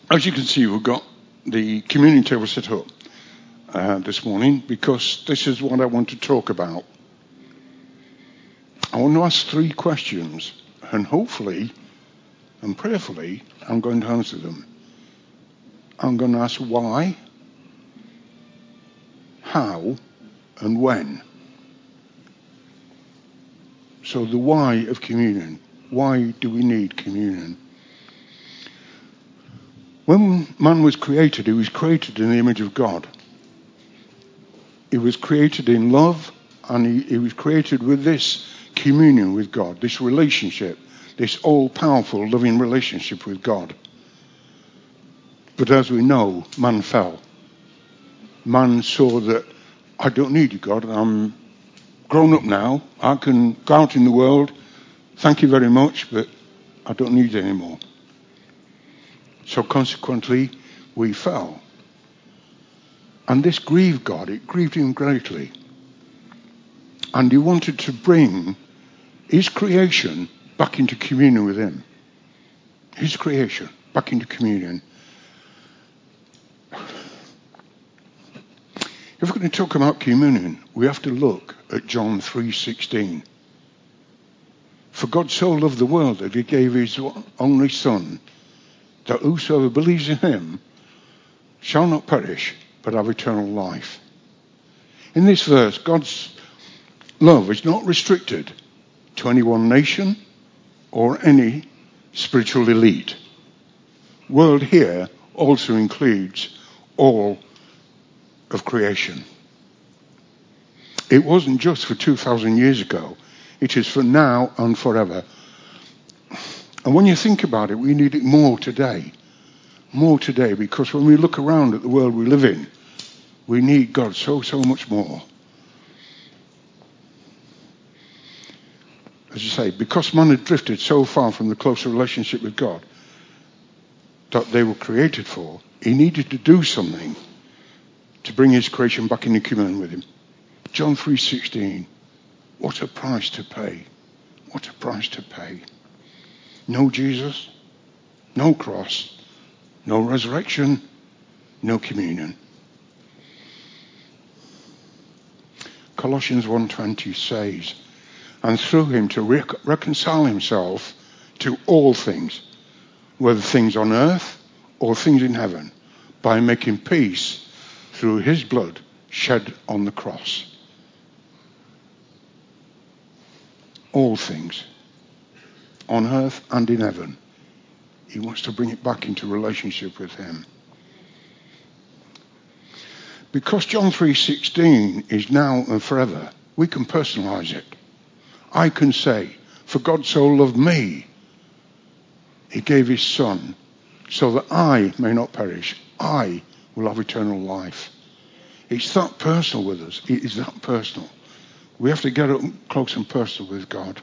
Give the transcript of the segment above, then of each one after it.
As you can see, we've got the communion table set up this morning because this is what I want to talk about. I want to ask 3 questions, and hopefully and prayerfully I'm going to answer them. I'm going to ask why, how, and when. So the why of communion. Why do we need communion? When man was created, he was created in the image of God. He was created in love, and he was created with this communion with God, this relationship, this all-powerful, loving relationship with God. But as we know, man fell. Man saw that, I don't need you, God. I'm grown up now. I can go out in the world. Thank you very much, but I don't need you anymore. So consequently, we fell. And this grieved God. It grieved him greatly. And he wanted to bring his creation back into communion with him. His creation back into communion. If we're going to talk about communion, we have to look at John 3:16. For God so loved the world that he gave his only Son, that whosoever believes in him shall not perish, but have eternal life. In this verse, God's love is not restricted to any one nation or any spiritual elite. World here also includes all of creation. It wasn't just for 2,000 years ago. It is for now and forever. And when you think about it, we need it more today. More today, because when we look around at the world we live in, we need God so much more. As you say, because man had drifted so far from the closer relationship with God that they were created for, he needed to do something to bring his creation back into communion with him. John 3:16. What a price to pay. What a price to pay. No Jesus, no cross, no resurrection, no communion. Colossians 1:20 says, and through him to reconcile himself to all things, whether things on earth or things in heaven, by making peace through his blood shed on the cross. All things, on earth and in heaven. He wants to bring it back into relationship with him. Because John 3:16 is now and forever, we can personalize it. I can say, for God so loved me, he gave his Son, so that I may not perish. I will have eternal life. It's that personal with us. It is that personal. We have to get up close and personal with God.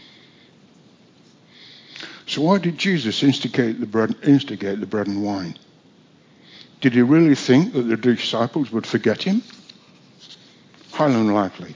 So why did Jesus instigate the bread and wine? Did he really think that the disciples would forget him? Highly unlikely.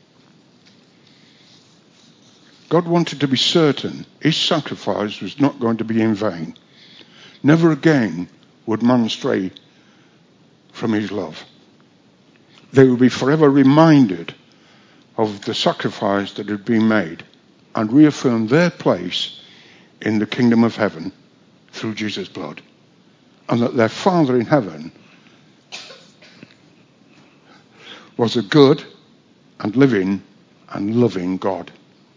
God wanted to be certain his sacrifice was not going to be in vain. Never again would man stray from his love. They would be forever reminded of the sacrifice that had been made and reaffirm their place in the kingdom of heaven through Jesus' blood, and that their Father in heaven was a good and living and loving God.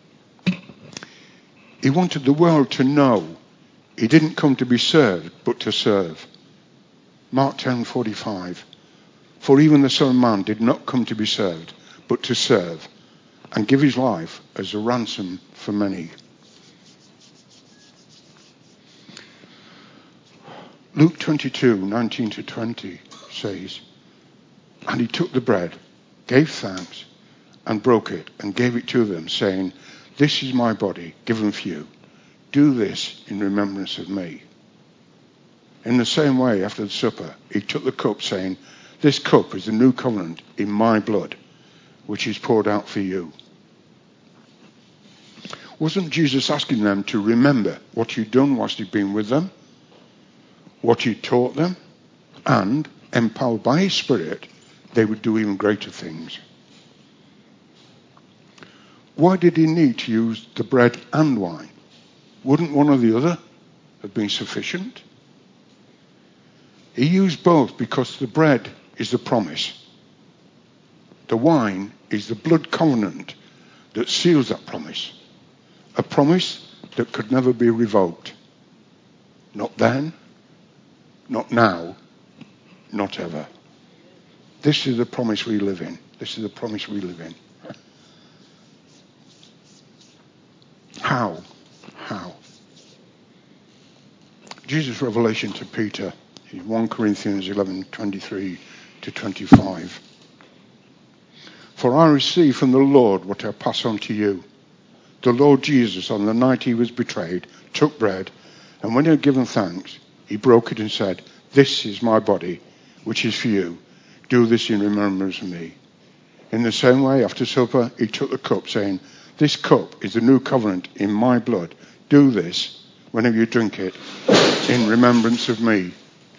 He wanted the world to know he didn't come to be served, but to serve. Mark 10:45. For even the Son of Man did not come to be served, but to serve, and give his life as a ransom for many. Luke 22:19-20 says, and he took the bread, gave thanks, and broke it, and gave it to them, saying, this is my body, given for you. Do this in remembrance of me. In the same way, after the supper, he took the cup, saying, this cup is the new covenant in my blood, which is poured out for you. Wasn't Jesus asking them to remember what he'd done whilst he'd been with them? what he taught them, and empowered by his Spirit, they would do even greater things. Why did he need to use the bread and wine? Wouldn't one or the other have been sufficient? He used both because the bread is the promise. The wine is the blood covenant that seals that promise. A promise that could never be revoked. Not then, not now, not ever. This is the promise we live in. This is the promise we live in. How? Jesus' revelation to Peter in 1 Corinthians 11:23 to 25. For I received from the Lord what I pass on to you. The Lord Jesus, on the night he was betrayed, took bread, and when he had given thanks, he broke it and said, "This is my body, which is for you. Do this in remembrance of me." In the same way, after supper, he took the cup, saying, "This cup is the new covenant in my blood. Do this, whenever you drink it, in remembrance of me.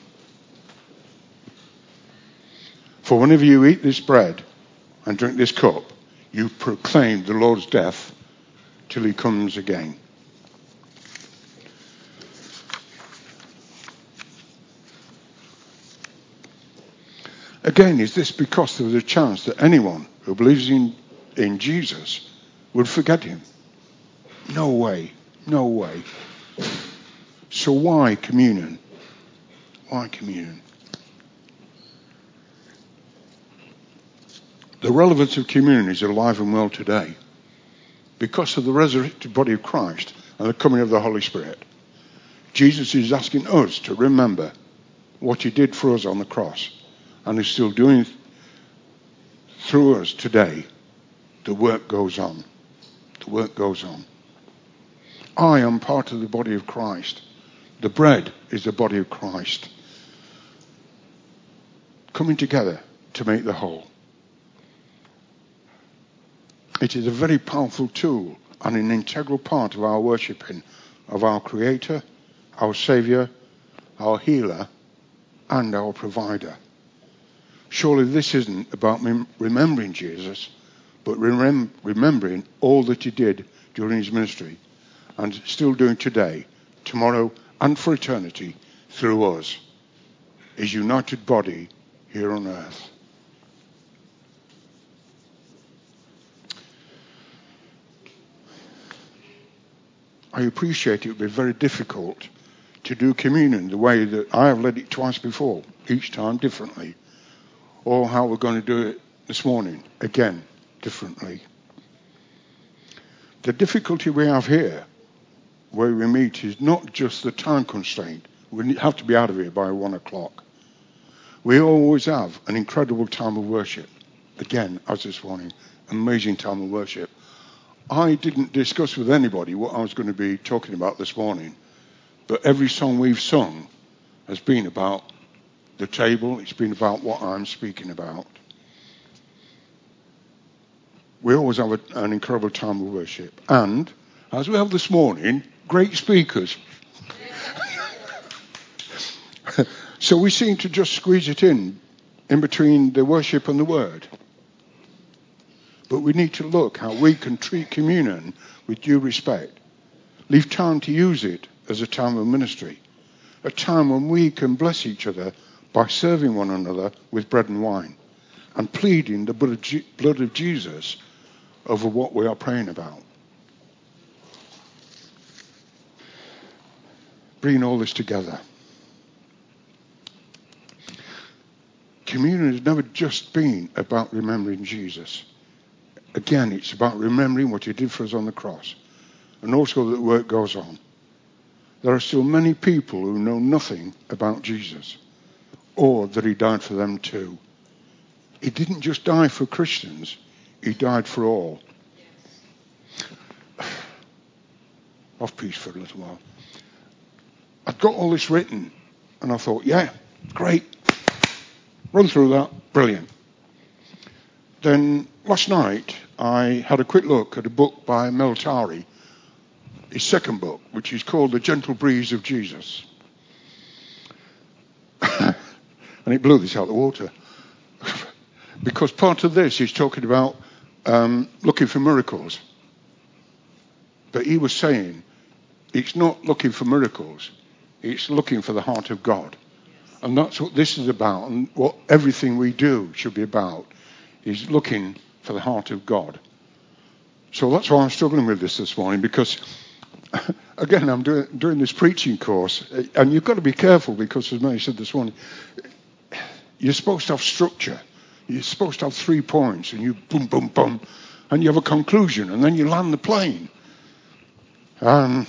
For whenever you eat this bread and drink this cup, you proclaim the Lord's death till he comes again." Again, is this because there was a chance that anyone who believes in Jesus would forget him? No way. No way. So why communion? Why communion? The relevance of communion is alive and well today because of the resurrected body of Christ and the coming of the Holy Spirit. Jesus is asking us to remember what he did for us on the cross and is still doing through us today. The work goes on. The work goes on. I am part of the body of Christ. The bread is the body of Christ, coming together to make the whole. It is a very powerful tool and an integral part of our worshipping of our Creator, our Saviour, our Healer, and our Provider. Surely this isn't about remembering Jesus, but remembering all that he did during his ministry and still doing today, tomorrow, and for eternity through us, his united body here on earth. I appreciate it would be very difficult to do communion the way that I have led it twice before, each time differently, or how we're going to do it this morning, again, differently. The difficulty we have here, where we meet, is not just the time constraint. We have to be out of here by 1 o'clock. We always have an incredible time of worship. Again, as this morning, amazing time of worship. I didn't discuss with anybody what I was going to be talking about this morning, but every song we've sung has been about the table. It's been about what I'm speaking about. We always have an incredible time of worship. And, as we have this morning, great speakers. So we seem to just squeeze it in between the worship and the word. But we need to look how we can treat communion with due respect. Leave time to use it as a time of ministry. A time when we can bless each other by serving one another with bread and wine and pleading the blood of Jesus over what we are praying about. Bringing all this together. Communion has never just been about remembering Jesus. Again, it's about remembering what he did for us on the cross. And also that the work goes on. There are still many people who know nothing about Jesus, or that he died for them too. He didn't just die for Christians, he died for all. Off piece for a little while. I'd got all this written, and I thought, yeah, great. Run through that, brilliant. Then last night, I had a quick look at a book by Mel Tari, his second book, which is called The Gentle Breeze of Jesus. And it blew this out of the water. Because part of this is talking about looking for miracles. But he was saying, it's not looking for miracles. It's looking for the heart of God. And that's what this is about, and what everything we do should be about, is looking for the heart of God. So that's why I'm struggling with this morning, because, again, I'm doing this preaching course, and you've got to be careful, because as Mary said this morning, you're supposed to have structure. You're supposed to have 3 points, and you boom, boom, boom, and you have a conclusion, and then you land the plane. I'm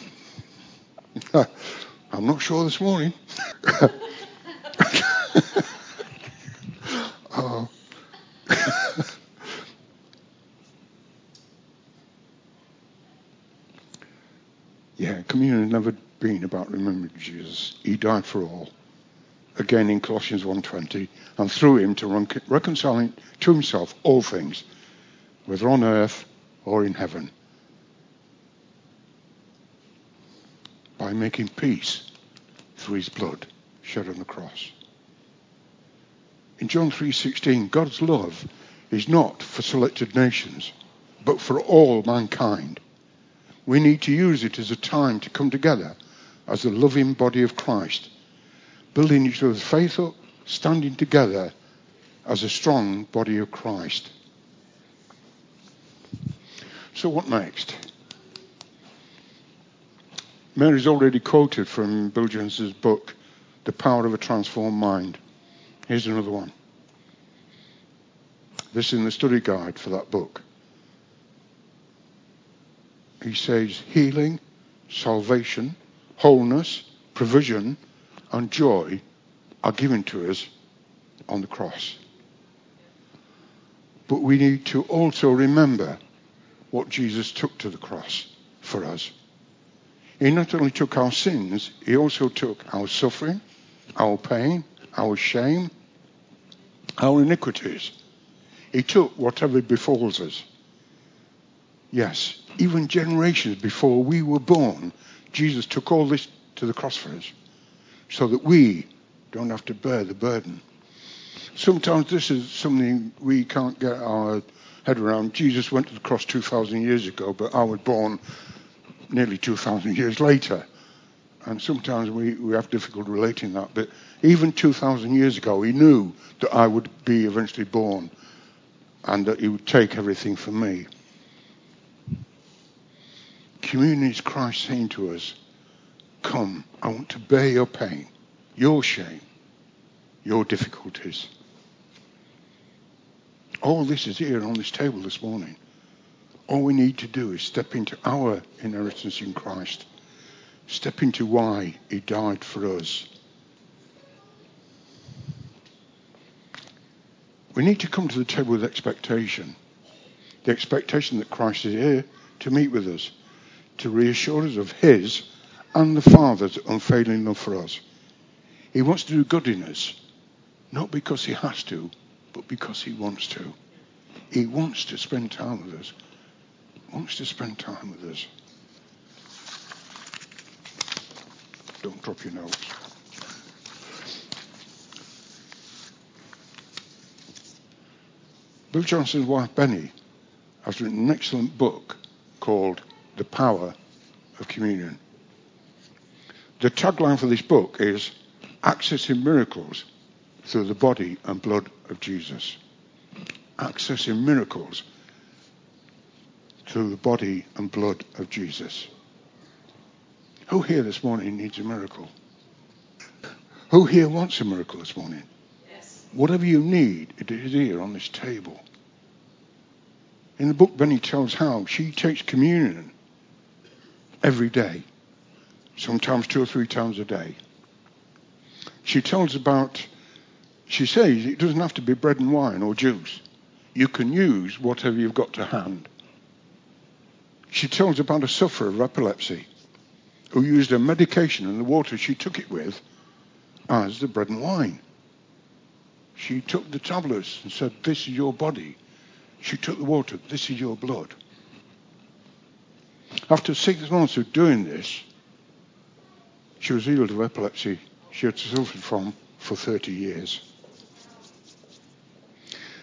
not sure this morning. Oh. Yeah, communion has never been about remembering Jesus. He died for all. Again in Colossians 1:20, and through him to reconciling to himself all things, whether on earth or in heaven, by making peace through his blood shed on the cross. In John 3:16, God's love is not for selected nations, but for all mankind. We need to use it as a time to come together as a loving body of Christ, building each other's faith up, standing together as a strong body of Christ. So what next? Mary's already quoted from Bill Jones's book, The Power of a Transformed Mind. Here's another one. This is in the study guide for that book. He says, healing, salvation, wholeness, provision, and joy are given to us on the cross. But we need to also remember what Jesus took to the cross for us. He not only took our sins, he also took our suffering, our pain, our shame, our iniquities. He took whatever befalls us. Yes, even generations before we were born, Jesus took all this to the cross for us, so that we don't have to bear the burden. Sometimes this is something we can't get our head around. Jesus went to the cross 2,000 years ago, but I was born nearly 2,000 years later. And sometimes we have difficulty relating that. But even 2,000 years ago, he knew that I would be eventually born and that he would take everything from me. Communion is Christ saying to us, come, I want to bear your pain, your shame, your difficulties. All this is here on this table this morning. All we need to do is step into our inheritance in Christ. Step into why he died for us. We need to come to the table with expectation. The expectation that Christ is here to meet with us, to reassure us of his and the Father's unfailing love for us. He wants to do good in us, not because he has to, but because he wants to. He wants to spend time with us. Wants to spend time with us. Don't drop your notes. Bill Johnson's wife, Benny, has written an excellent book called The Power of Communion. The tagline for this book is Accessing Miracles Through the Body and Blood of Jesus. Accessing miracles through the body and blood of Jesus. Who here this morning needs a miracle? Who here wants a miracle this morning? Yes. Whatever you need, it is here on this table. In the book, Benny tells how she takes communion every day, sometimes 2 or 3 times a day. She says it doesn't have to be bread and wine or juice. You can use whatever you've got to hand. She tells about a sufferer of epilepsy who used her medication and the water she took it with as the bread and wine. She took the tablets and said, this is your body. She took the water, this is your blood. After 6 months of doing this, she was healed of epilepsy she had suffered from for 30 years.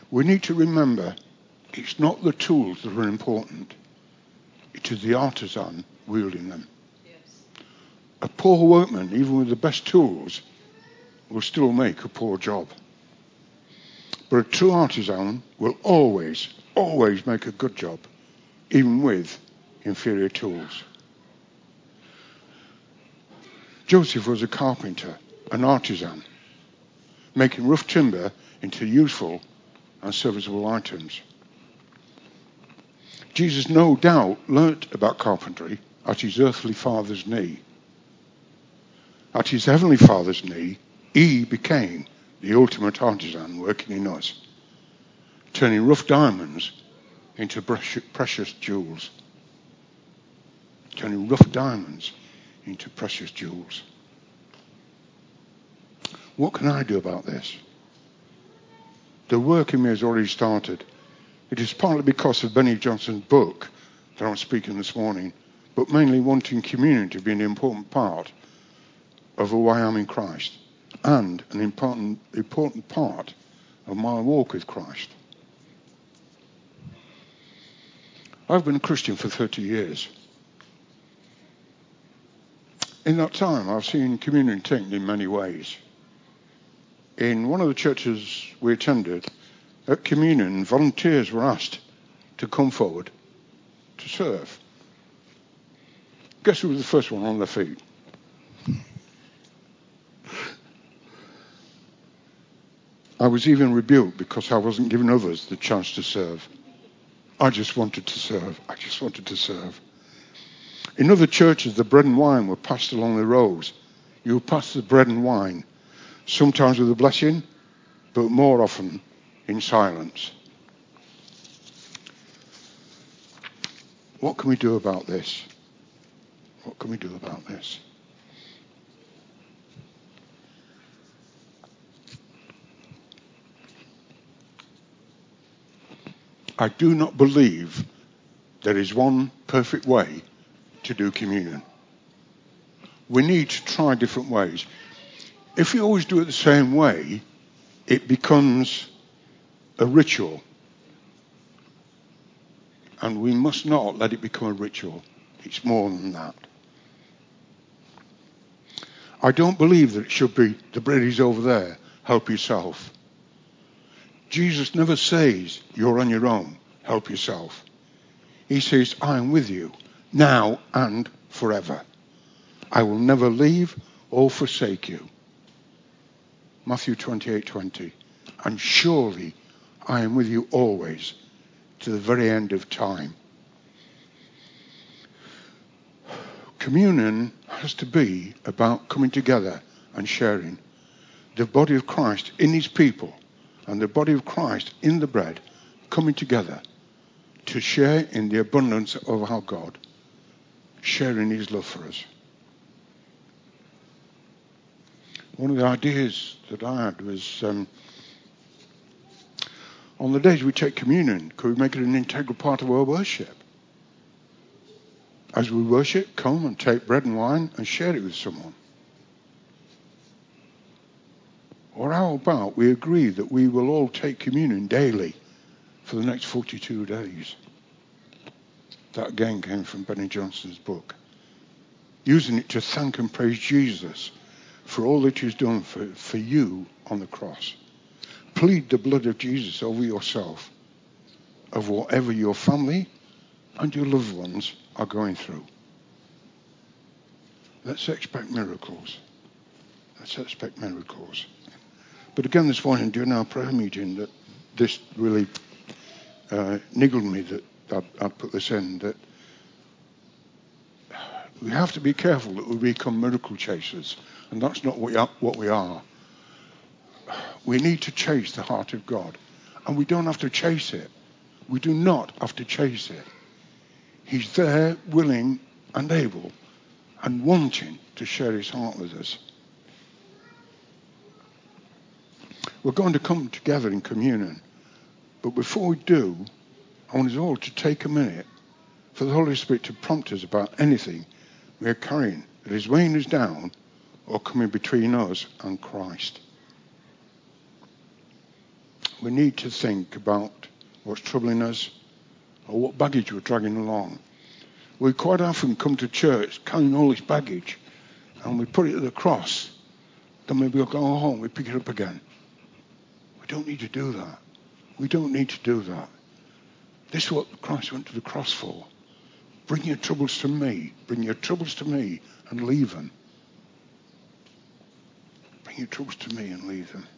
We need to remember it's not the tools that are important. It is the artisan wielding them. Yes. A poor workman, even with the best tools, will still make a poor job. But a true artisan will always make a good job, even with inferior tools. Joseph was a carpenter, an artisan, making rough timber into useful and serviceable items. Jesus no doubt learnt about carpentry at his earthly father's knee. At his heavenly father's knee, he became the ultimate artisan working in us, turning rough diamonds into precious jewels. Turning rough diamonds into precious jewels. What can I do about this? The work in me has already started. It is partly because of Benny Johnson's book that I'm speaking this morning, but mainly wanting communion to be an important part of who I am in Christ and an important part of my walk with Christ. I've been a Christian for 30 years. In that time, I've seen communion taken in many ways. In one of the churches we attended, at communion, volunteers were asked to come forward to serve. Guess who was the first one on their feet? I was even rebuked because I wasn't giving others the chance to serve. I just wanted to serve. In other churches, the bread and wine were passed along the rows. You would pass the bread and wine, sometimes with a blessing, but more often in silence. What can we do about this? What can we do about this? I do not believe there is one perfect way to do communion. We need to try different ways. If you always do it the same way, it becomes a ritual. And we must not let it become a ritual. It's more than that. I don't believe that it should be, the bread is over there, help yourself. Jesus never says, you're on your own, help yourself. He says, I am with you, now and forever. I will never leave or forsake you. Matthew 28:20. And surely I am with you always, to the very end of time. Communion has to be about coming together and sharing. The body of Christ in his people and the body of Christ in the bread coming together to share in the abundance of our God, sharing his love for us. One of the ideas that I had was on the days we take communion, could we make it an integral part of our worship? As we worship, come and take bread and wine and share it with someone. Or how about we agree that we will all take communion daily for the next 42 days? That again came from Benny Johnson's book. Using it to thank and praise Jesus for all that he's done for you on the cross. Plead the blood of Jesus over yourself, of whatever your family and your loved ones are going through. Let's expect miracles. Let's expect miracles. But again this morning during our prayer meeting, that this really niggled me that I'd put this in, that we have to be careful that we become miracle chasers. And that's not what we are. We need to chase the heart of God. And we don't have to chase it. We do not have to chase it. He's there, willing and able and wanting to share his heart with us. We're going to come together in communion. But before we do, I want us all to take a minute for the Holy Spirit to prompt us about anything we are carrying that is weighing us down or coming between us and Christ. we need to think about what's troubling us or what baggage we're dragging along. We quite often come to church carrying all this baggage and we put it at the cross. Then maybe we'll go home, we pick it up again. We don't need to do that. We don't need to do that. This is what Christ went to the cross for. Bring your troubles to me. Bring your troubles to me and leave them. Bring your troubles to me and leave them.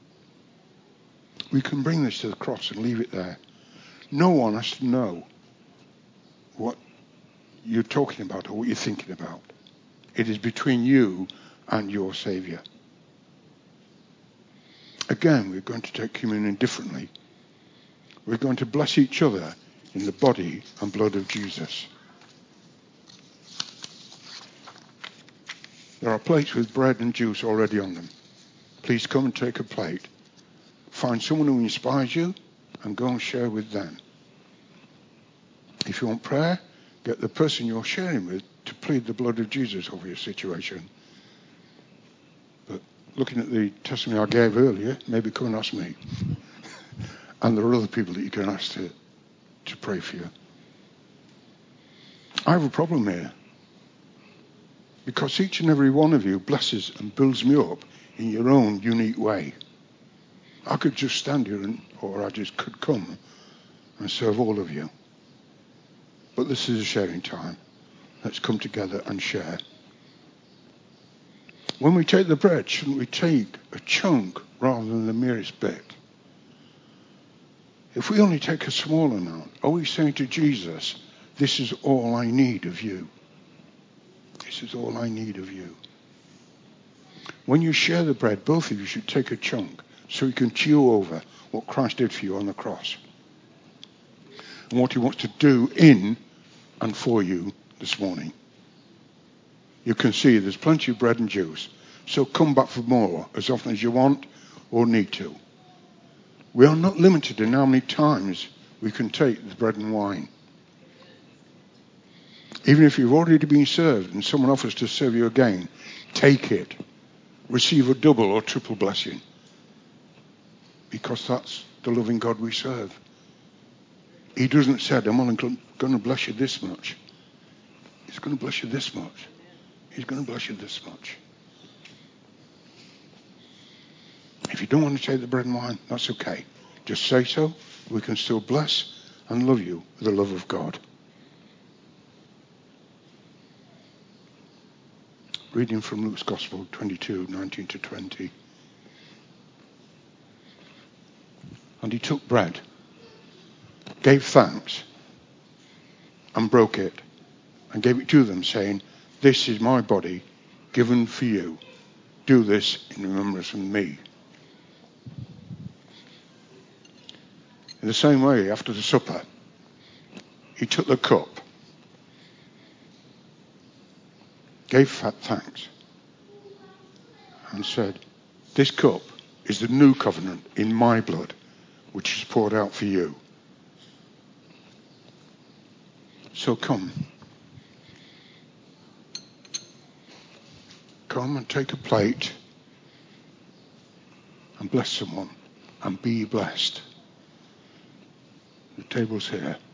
We can bring this to the cross and leave it there. No one has to know what you're talking about or what you're thinking about. It is between you and your Saviour. Again, we're going to take communion differently. We're going to bless each other in the body and blood of Jesus. There are plates with bread and juice already on them. Please come and take a plate. Find someone who inspires you and go and share with them. If you want prayer, get the person you're sharing with to plead the blood of Jesus over your situation. But looking at the testimony I gave earlier, maybe come and ask me. And there are other people that you can ask to pray for you. I have a problem here. Because each and every one of you blesses and builds me up in your own unique way. I could just stand here or I just could come and serve all of you. But this is a sharing time. Let's come together and share. When we take the bread, shouldn't we take a chunk rather than the merest bit? If we only take a small amount, are we saying to Jesus, this is all I need of you? This is all I need of you. When you share the bread, both of you should take a chunk so you can chew over what Christ did for you on the cross. And what he wants to do in and for you this morning. You can see there's plenty of bread and juice. So come back for more as often as you want or need to. We are not limited in how many times we can take the bread and wine. Even if you've already been served and someone offers to serve you again, take it. Receive a double or triple blessing. Because that's the loving God we serve. He doesn't say, I'm only going to bless you this much. He's going to bless you this much. He's going to bless you this much. If you don't want to take the bread and wine, that's okay. Just say so. We can still bless and love you with the love of God. Reading from Luke's Gospel 22, 19 to 20. And he took bread, gave thanks, and broke it, and gave it to them, saying, this is my body given for you. Do this in remembrance of me. In the same way, after the supper, he took the cup, gave thanks, and said, this cup is the new covenant in my blood, which is poured out for you. So come. Come and take a plate and bless someone and be blessed. The table's here.